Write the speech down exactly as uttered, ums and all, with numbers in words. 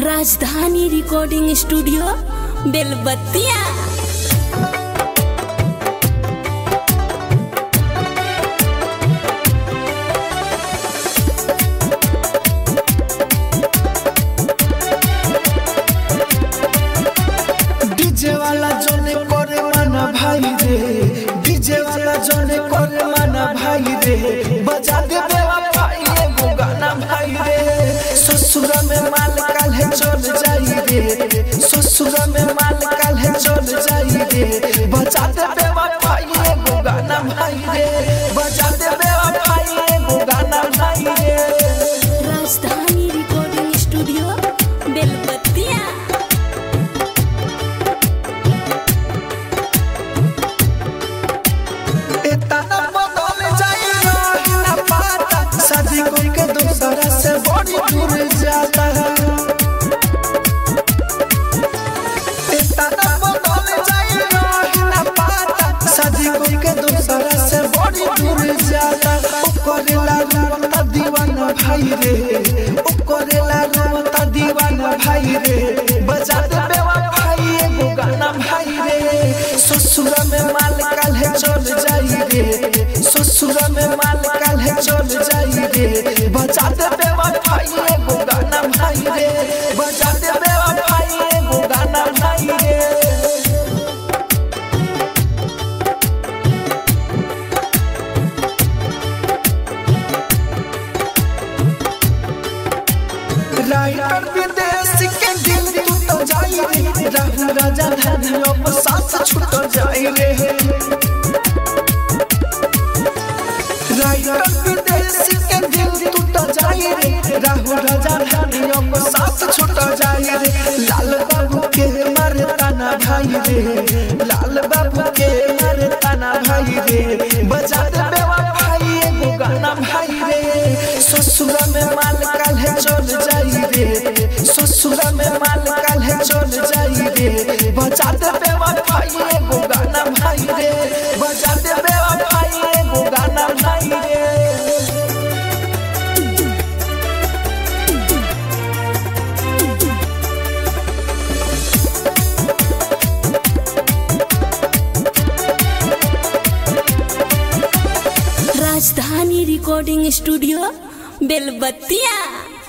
राजधानी recording studio बेलबत्तिया। DJ वाला जोने करे माना भाई रे, डीजे वाला जोने करे माना भाई रे, बजा दे बेवफाई एगो गाना भाई रे। ससुरा में माल काल्हे चल जाई रे, ससुरा में माल काल्हे चल जाई रे, बजा दे बेवफाई एगो गाना भाई रे, बजा दे बेवफाई एगो गाना भाई रे। राजधानी रिकॉर्डिंग स्टूडियो बेलबत्तिया। शादी करके दूसरा से बड़ी दूर जाता है, इतना बदल जाएगा ना पाता। शादी करके दूसरा से बड़ी दूर जाता। ओकरेला रोता दीवाना भाई रे, ओकरेला रोता दीवाना भाई रे, बजा दे बेवफाई एगो गाना भाई रे। ससुरा में माल काल्हे चल जाई रे, ससुरा में माल काल्हे चल जाई रे, बजा दे बेवफाई एगो गाना भाई रे, बजा दे बेवफाई एगो गाना भाई रे। राइटर विदेश के दिल तू तो जाई रे, राहु राजा धनी अब साथ छूट जाई रे। राइटर विदेश के दिल तू तो जाई रे, राहु राजा धनी अब साथ छूट जाई रे। लाल बाबू के मारे ताना भाई रे, लाल बाबू के मारे ताना भाई रे, बजा दे बेवफाई एगो गाना भाई रे। ससुरा में माल काल्हे चल जाई रे, ससुरा में माल काल्हे चल जाई रे, बजा दे बेवफाई एगो गाना भाई रे, बजा दे बेवफाई एगो गाना भाई रे। राजधानी रिकॉर्डिंग स्टूडियो बेलबत्तिया।